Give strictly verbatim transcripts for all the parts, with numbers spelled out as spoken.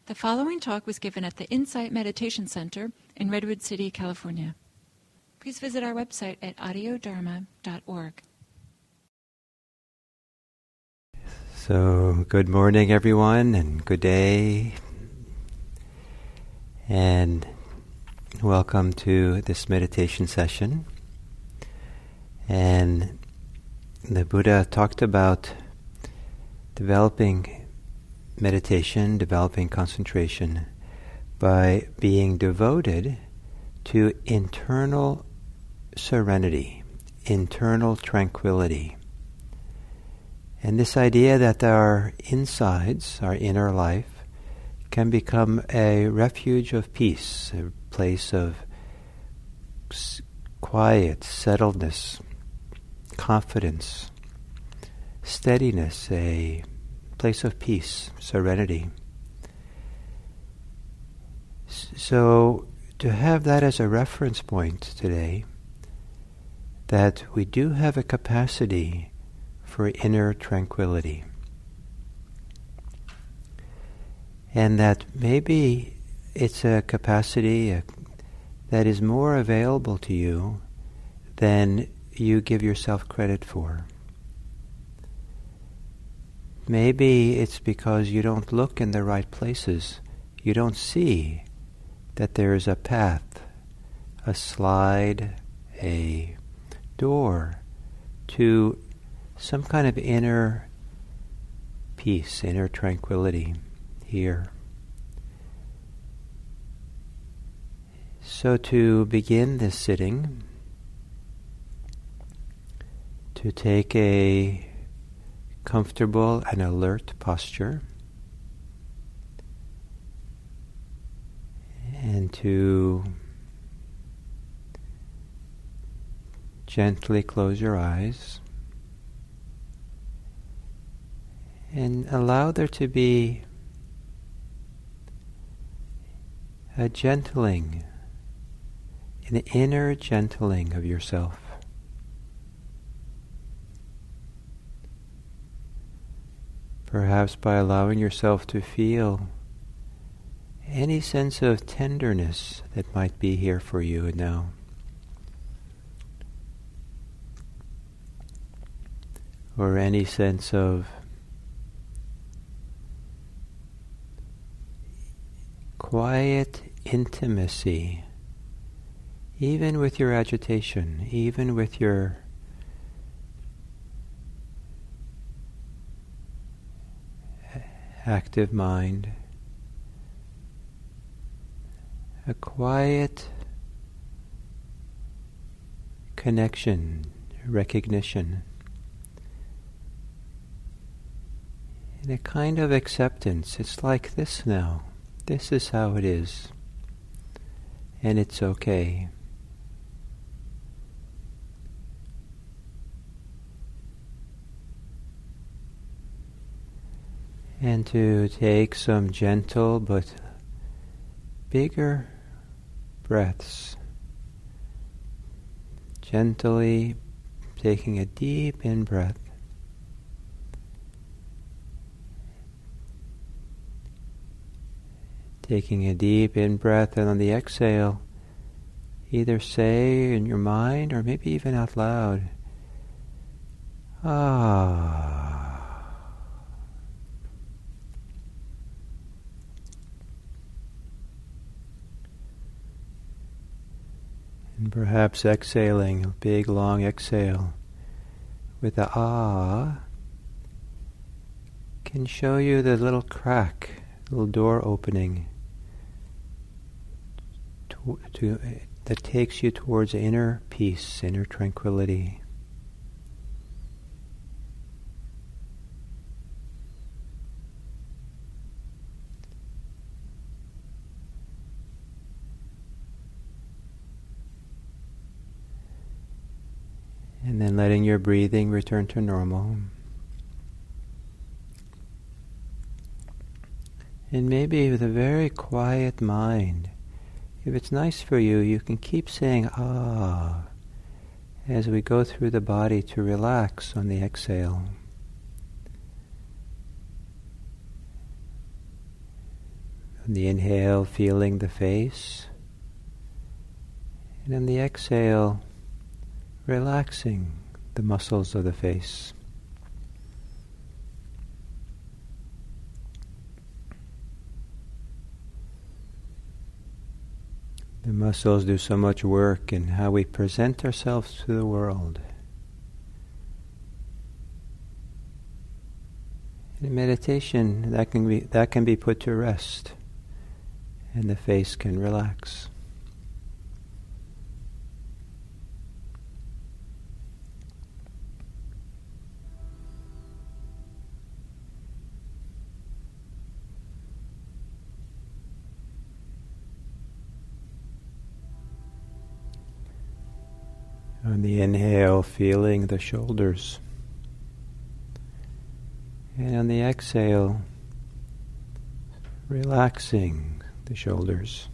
The following talk was given at the Insight Meditation Center in Redwood City, California. Please visit our website at audio dharma dot org. So, good morning, everyone, and good day, and welcome to this meditation session. And the Buddha talked about developing meditation, developing concentration by being devoted to internal serenity, internal tranquility. And this idea that our insides, our inner life, can become a refuge of peace, a place of s- quiet, settledness, confidence, steadiness, a place of peace, serenity. S- so to have that as a reference point today, that we do have a capacity for inner tranquility. And that maybe it's a capacity uh, that is more available to you than you give yourself credit for. Maybe it's because you don't look in the right places. You don't see that there is a path, a slide, a door to some kind of inner peace, inner tranquility here. So to begin this sitting, to take a comfortable and alert posture, and to gently close your eyes and allow there to be a gentling, an inner gentling of yourself. Perhaps by allowing yourself to feel any sense of tenderness that might be here for you now. Or any sense of quiet intimacy, even with your agitation, even with your active mind, a quiet connection, recognition, and a kind of acceptance. It's like this now. This is how it is, and it's okay. And to take some gentle but bigger breaths, gently taking a deep in-breath, taking a deep in-breath, and on the exhale, either say in your mind or maybe even out loud, ah. And perhaps exhaling, a big long exhale with the ah can show you the little crack, little door opening to, to, that takes you towards inner peace, inner tranquility. And then letting your breathing return to normal. And maybe with a very quiet mind, if it's nice for you, you can keep saying ah as we go through the body to relax on the exhale. On the inhale, feeling the face. And on the exhale, relaxing the muscles of the face. The muscles do so much work in how we present ourselves to the world. In meditation, that can be that can be put to rest, and the face can relax. On the inhale, feeling the shoulders. And on the exhale, relaxing the shoulders.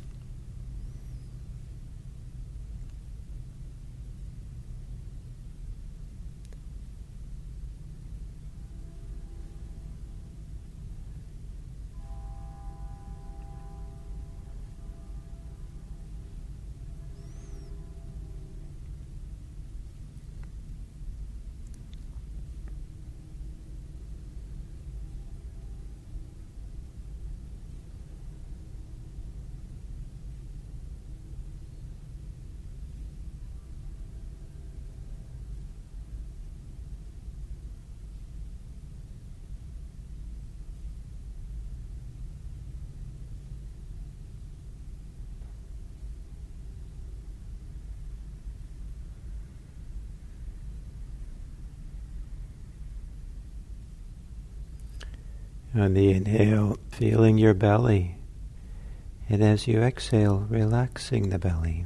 On the inhale, feeling your belly, and as you exhale, relaxing the belly.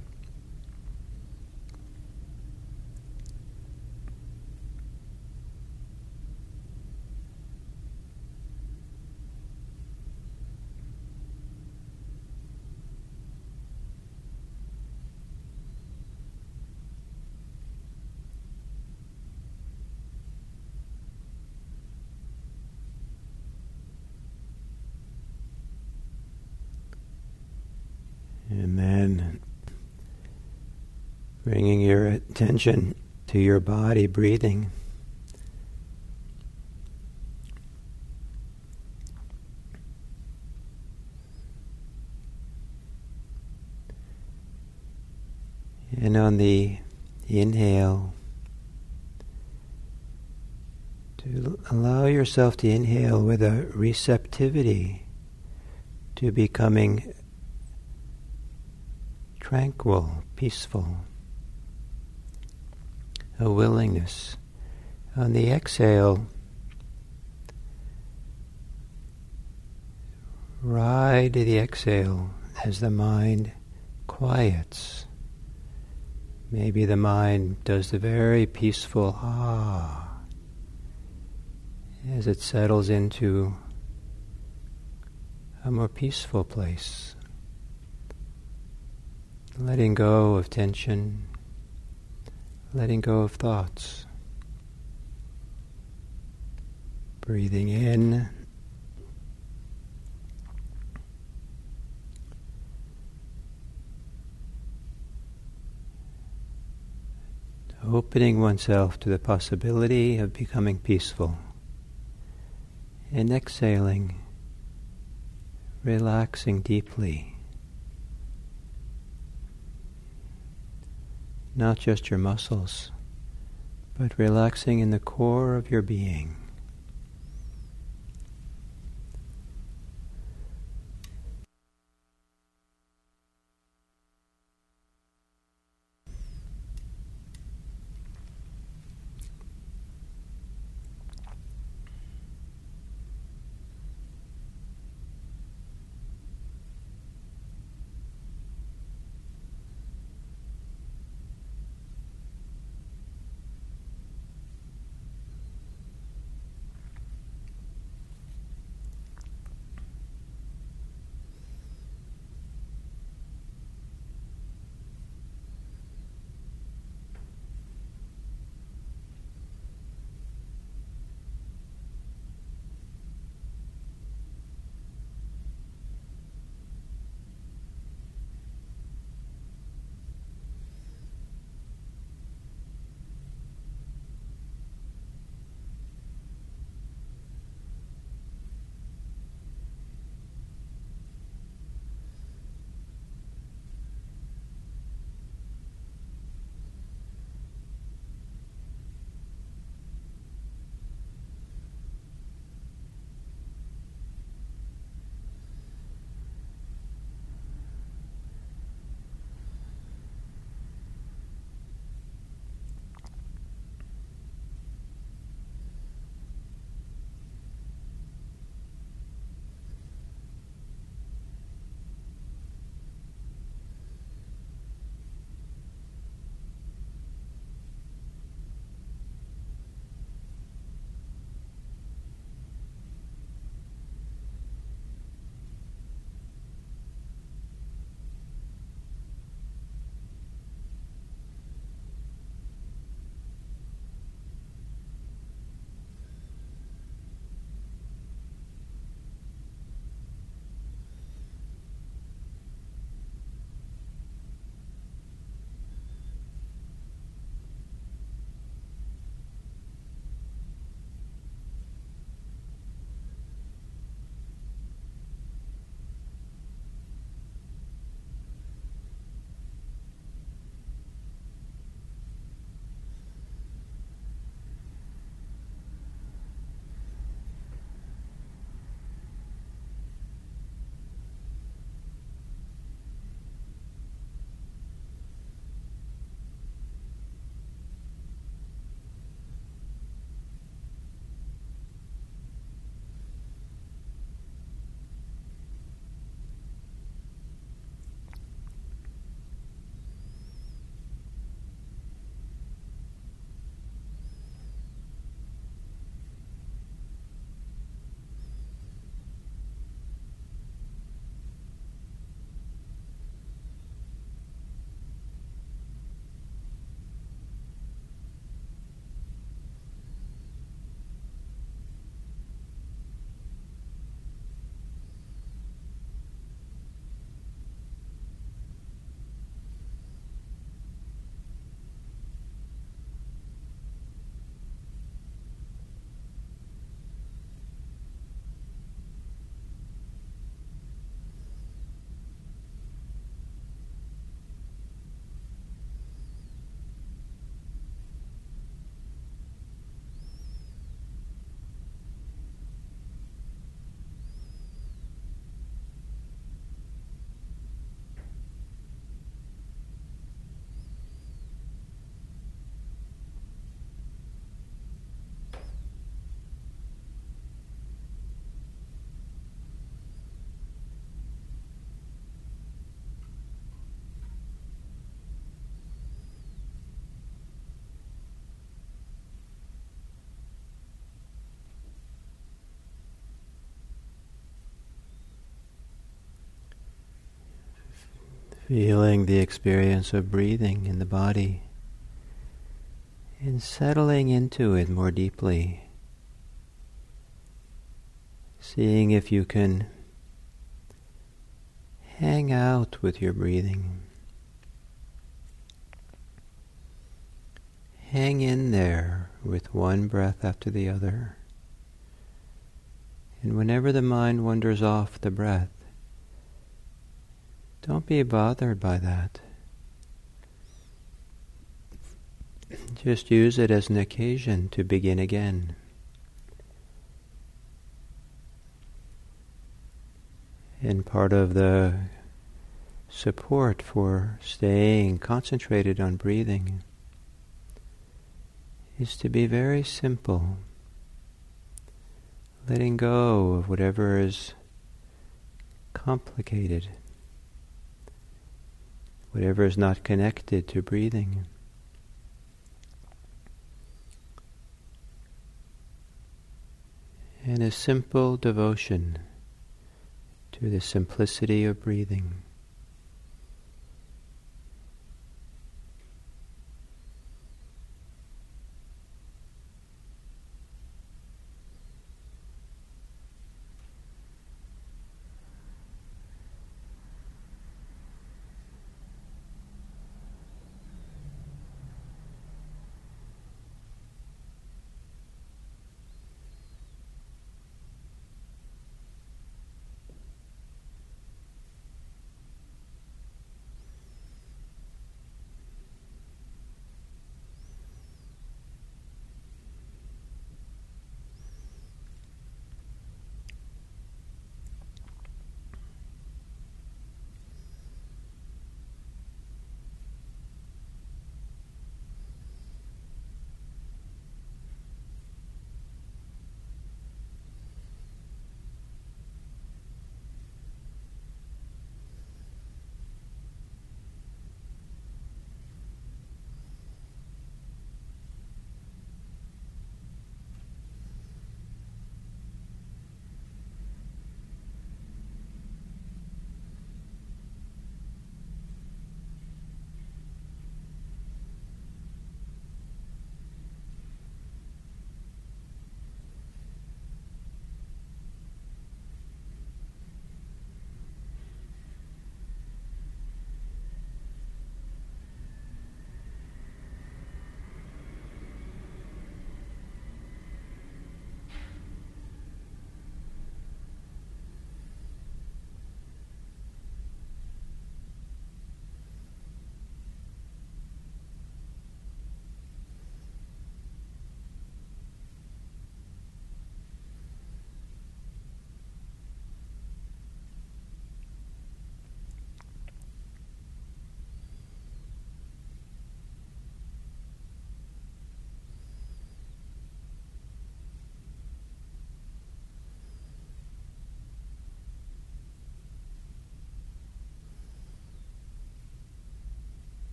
And then bringing your attention to your body, breathing. And on the inhale, to allow yourself to inhale with a receptivity to becoming tranquil, peaceful, a willingness. On the exhale, ride the exhale as the mind quiets. Maybe the mind does the very peaceful ah as it settles into a more peaceful place. Letting go of tension, letting go of thoughts. Breathing in, opening oneself to the possibility of becoming peaceful, and exhaling, relaxing deeply. Not just your muscles, but relaxing in the core of your being. Feeling the experience of breathing in the body and settling into it more deeply. Seeing if you can hang out with your breathing. Hang in there with one breath after the other. And whenever the mind wanders off the breath, don't be bothered by that. Just use it as an occasion to begin again. And part of the support for staying concentrated on breathing is to be very simple, letting go of whatever is complicated, whatever is not connected to breathing. And a simple devotion to the simplicity of breathing.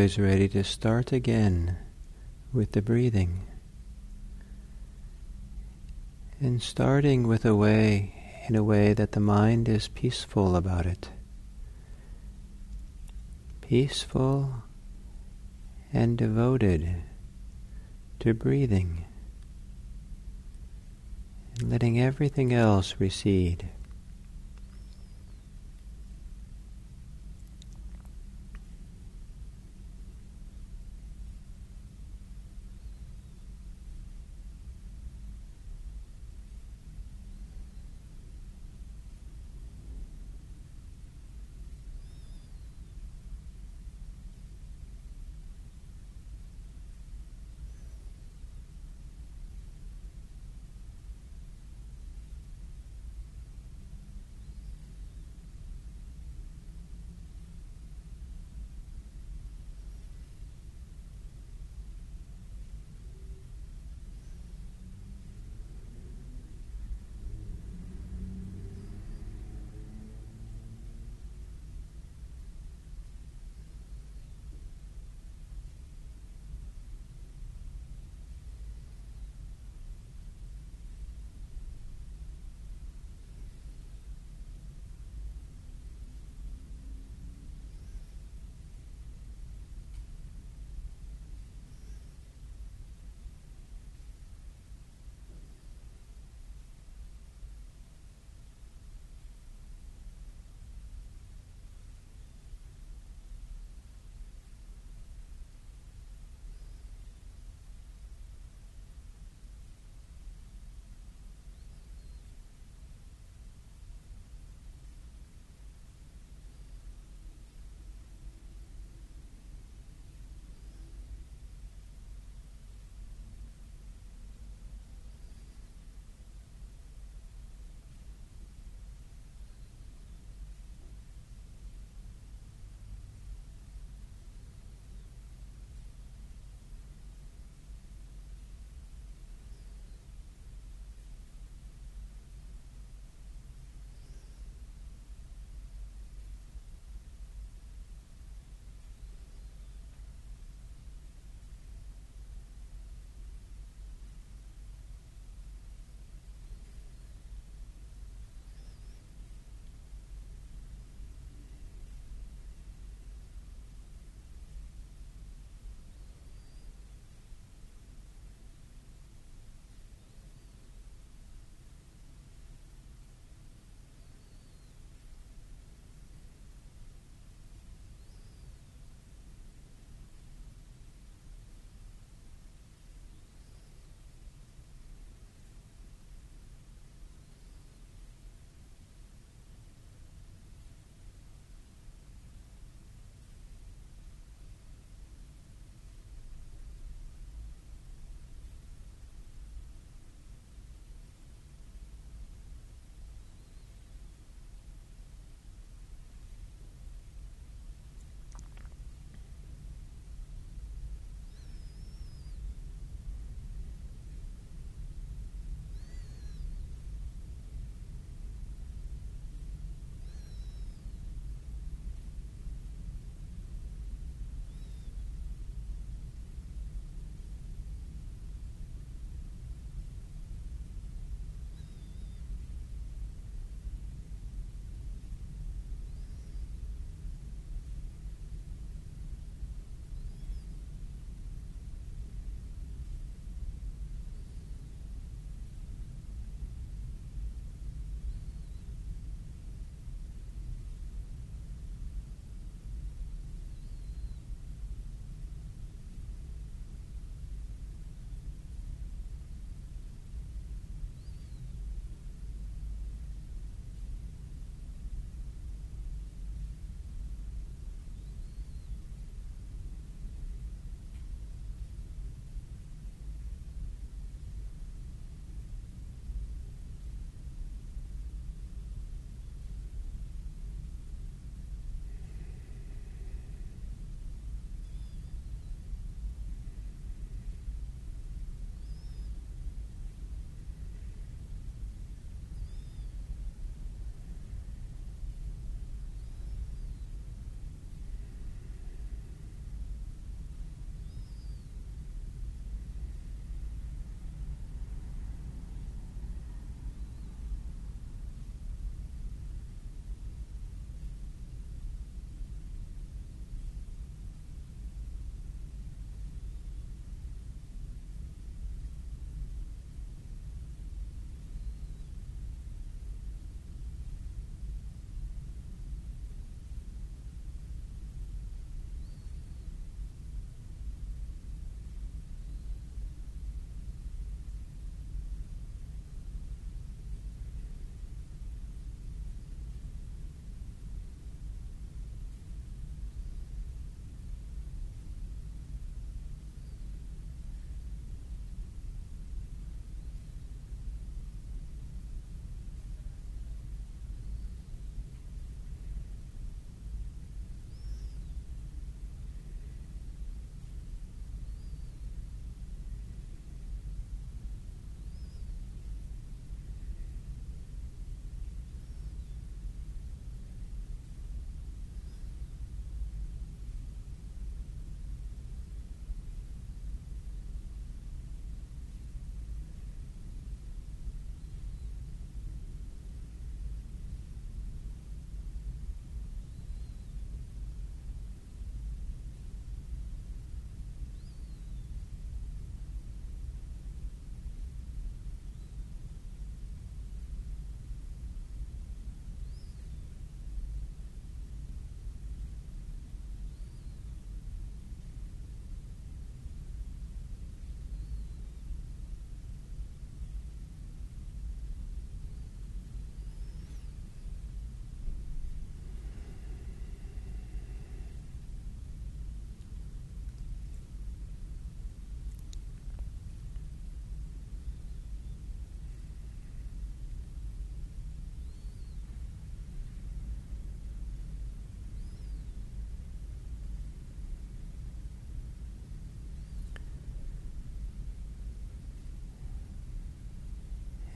always ready to start again with the breathing. And starting with a way, in a way that the mind is peaceful about it. Peaceful and devoted to breathing. And letting everything else recede.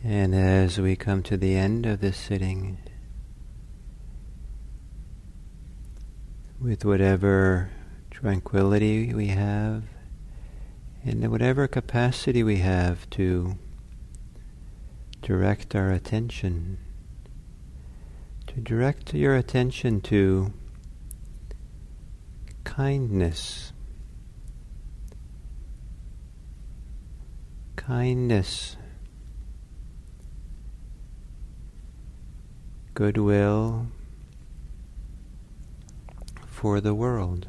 And as we come to the end of this sitting, with whatever tranquility we have, and whatever capacity we have to direct our attention, to direct your attention to kindness, kindness, goodwill for the world.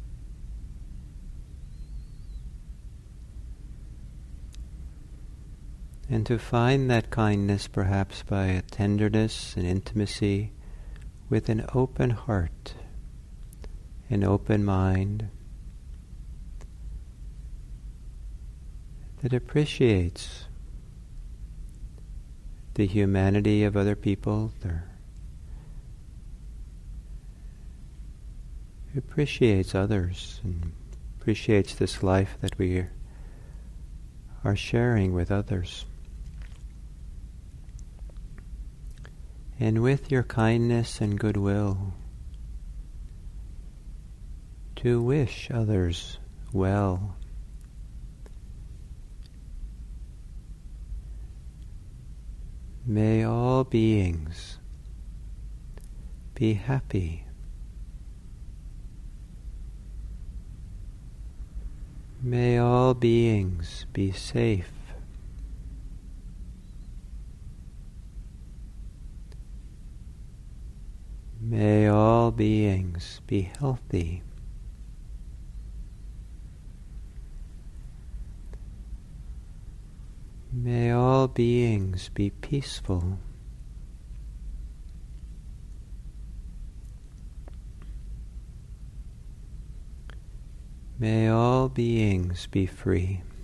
And to find that kindness perhaps by a tenderness and intimacy with an open heart, an open mind that appreciates the humanity of other people, their appreciates others and appreciates this life that we are sharing with others. And with your kindness and goodwill, to wish others well. May all beings be happy. May all beings be safe. May all beings be healthy. May all beings be peaceful. May all beings be free.